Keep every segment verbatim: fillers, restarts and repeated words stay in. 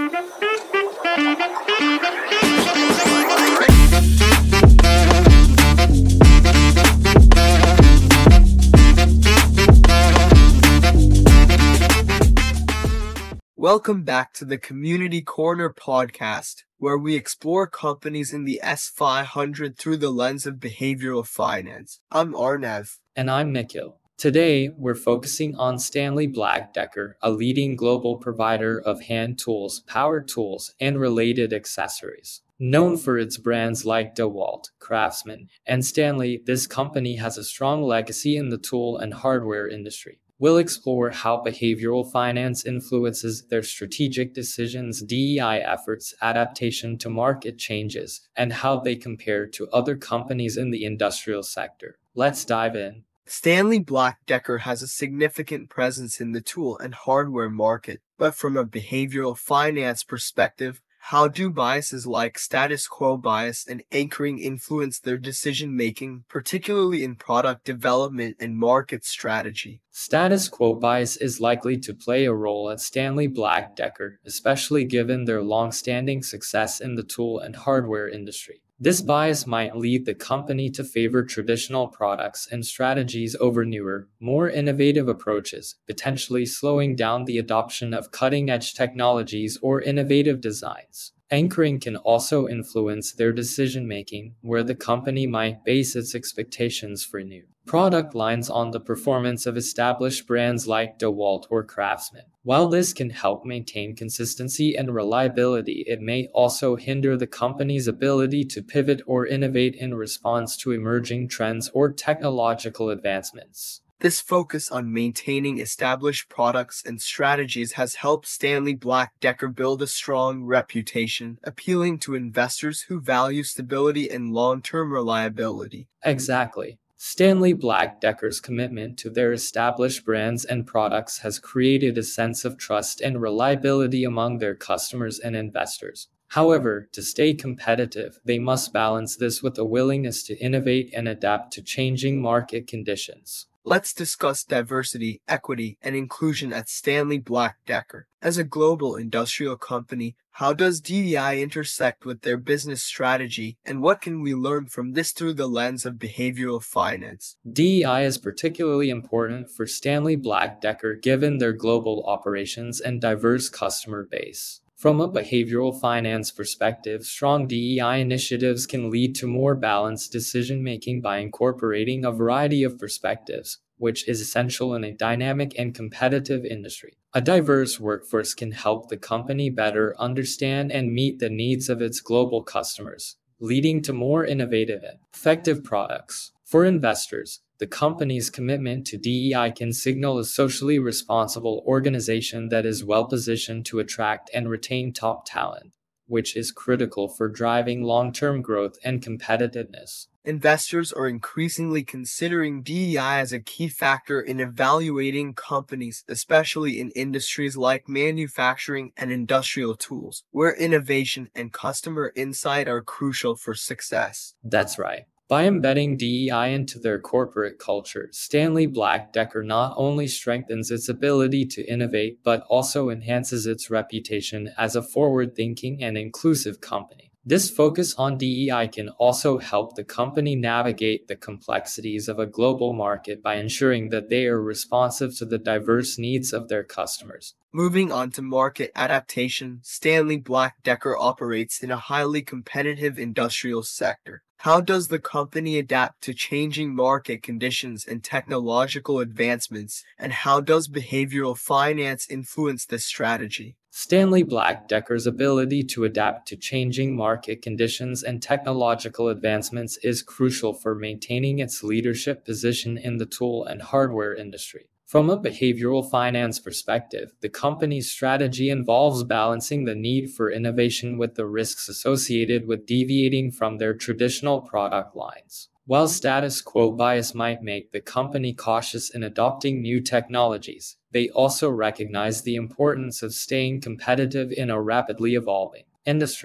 Welcome back to the Community Corner podcast, where we explore companies in the S five hundred through the lens of behavioral finance. I'm Arnav. And I'm Nikhil. Today, we're focusing on Stanley Black Decker, a leading global provider of hand tools, power tools, and related accessories. Known for its brands like DeWalt, Craftsman, and Stanley, this company has a strong legacy in the tool and hardware industry. We'll explore how behavioral finance influences their strategic decisions, D E I efforts, adaptation to market changes, and how they compare to other companies in the industrial sector. Let's dive in. Stanley Black Decker has a significant presence in the tool and hardware market, but from a behavioral finance perspective, how do biases like status quo bias and anchoring influence their decision-making, particularly in product development and market strategy? Status quo bias is likely to play a role at Stanley Black Decker, especially given their long-standing success in the tool and hardware industry. This bias might lead the company to favor traditional products and strategies over newer, more innovative approaches, potentially slowing down the adoption of cutting-edge technologies or innovative designs. Anchoring can also influence their decision-making, where the company might base its expectations for new product lines on the performance of established brands like DeWalt or Craftsman. While this can help maintain consistency and reliability, it may also hinder the company's ability to pivot or innovate in response to emerging trends or technological advancements. This focus on maintaining established products and strategies has helped Stanley Black Decker build a strong reputation, appealing to investors who value stability and long-term reliability. Exactly. Stanley Black Decker's commitment to their established brands and products has created a sense of trust and reliability among their customers and investors. However, to stay competitive, they must balance this with a willingness to innovate and adapt to changing market conditions. Let's discuss diversity, equity, and inclusion at Stanley Black Decker. As a global industrial company, how does D E I intersect with their business strategy, and what can we learn from this through the lens of behavioral finance? D E I is particularly important for Stanley Black Decker given their global operations and diverse customer base. From a behavioral finance perspective, strong D E I initiatives can lead to more balanced decision-making by incorporating a variety of perspectives, which is essential in a dynamic and competitive industry. A diverse workforce can help the company better understand and meet the needs of its global customers, leading to more innovative and effective products. For investors, the company's commitment to D E I can signal a socially responsible organization that is well-positioned to attract and retain top talent, which is critical for driving long-term growth and competitiveness. Investors are increasingly considering D E I as a key factor in evaluating companies, especially in industries like manufacturing and industrial tools, where innovation and customer insight are crucial for success. That's right. By embedding D E I into their corporate culture, Stanley Black Decker not only strengthens its ability to innovate but also enhances its reputation as a forward-thinking and inclusive company. This focus on D E I can also help the company navigate the complexities of a global market by ensuring that they are responsive to the diverse needs of their customers. Moving on to market adaptation, Stanley Black Decker operates in a highly competitive industrial sector. How does the company adapt to changing market conditions and technological advancements, and how does behavioral finance influence this strategy? Stanley Black Decker's ability to adapt to changing market conditions and technological advancements is crucial for maintaining its leadership position in the tool and hardware industry. From a behavioral finance perspective, the company's strategy involves balancing the need for innovation with the risks associated with deviating from their traditional product lines. While status quo bias might make the company cautious in adopting new technologies, they also recognize the importance of staying competitive in a rapidly evolving industry.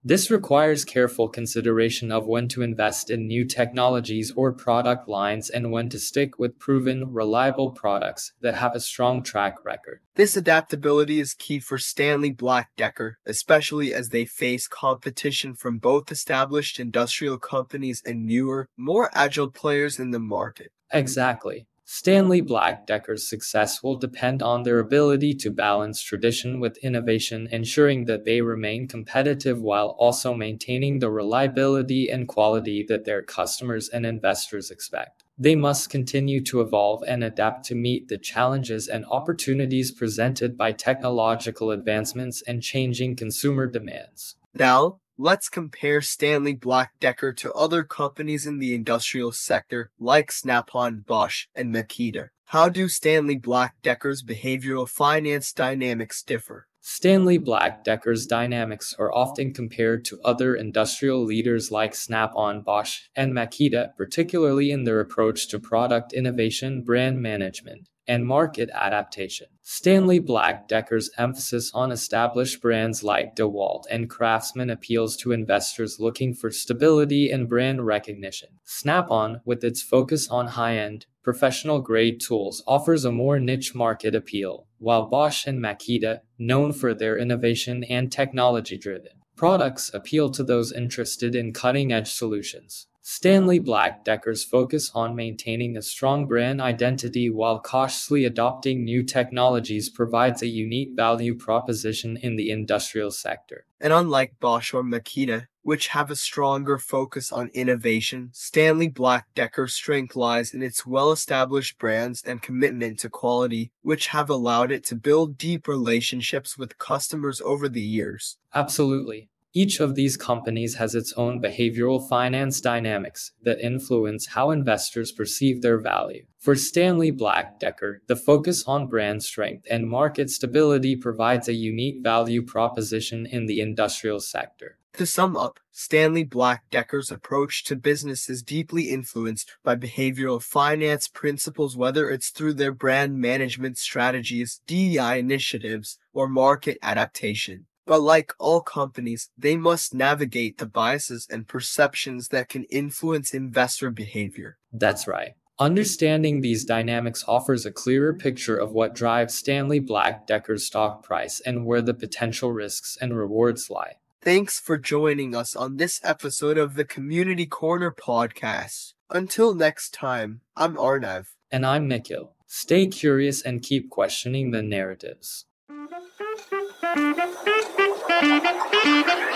This requires careful consideration of when to invest in new technologies or product lines and when to stick with proven, reliable products that have a strong track record. This adaptability is key for Stanley Black Decker, especially as they face competition from both established industrial companies and newer, more agile players in the market. Exactly. Stanley Black Decker's success will depend on their ability to balance tradition with innovation, ensuring that they remain competitive while also maintaining the reliability and quality that their customers and investors expect. They must continue to evolve and adapt to meet the challenges and opportunities presented by technological advancements and changing consumer demands. Now, let's compare Stanley Black Decker to other companies in the industrial sector like Snap-on, Bosch, and Makita. How do Stanley Black Decker's behavioral finance dynamics differ? Stanley Black Decker's dynamics are often compared to other industrial leaders like Snap-on, Bosch, and Makita, particularly in their approach to product innovation, brand management, and market adaptation. Stanley Black Decker's emphasis on established brands like DeWalt and Craftsman appeals to investors looking for stability and brand recognition. Snap-on, with its focus on high-end, professional-grade tools, offers a more niche market appeal, while Bosch and Makita, known for their innovation and technology-driven products, appeal to those interested in cutting-edge solutions. Stanley Black Decker's focus on maintaining a strong brand identity while cautiously adopting new technologies provides a unique value proposition in the industrial sector. And unlike Bosch or Makita, which have a stronger focus on innovation, Stanley Black Decker's strength lies in its well-established brands and commitment to quality, which have allowed it to build deep relationships with customers over the years. Absolutely. Each of these companies has its own behavioral finance dynamics that influence how investors perceive their value. For Stanley Black Decker, the focus on brand strength and market stability provides a unique value proposition in the industrial sector. To sum up, Stanley Black Decker's approach to business is deeply influenced by behavioral finance principles, whether it's through their brand management strategies, D E I initiatives, or market adaptation. But like all companies, they must navigate the biases and perceptions that can influence investor behavior. That's right. Understanding these dynamics offers a clearer picture of what drives Stanley Black Decker's stock price and where the potential risks and rewards lie. Thanks for joining us on this episode of the Community Corner podcast. Until next time, I'm Arnav. And I'm Nikhil. Stay curious and keep questioning the narratives. Thank you.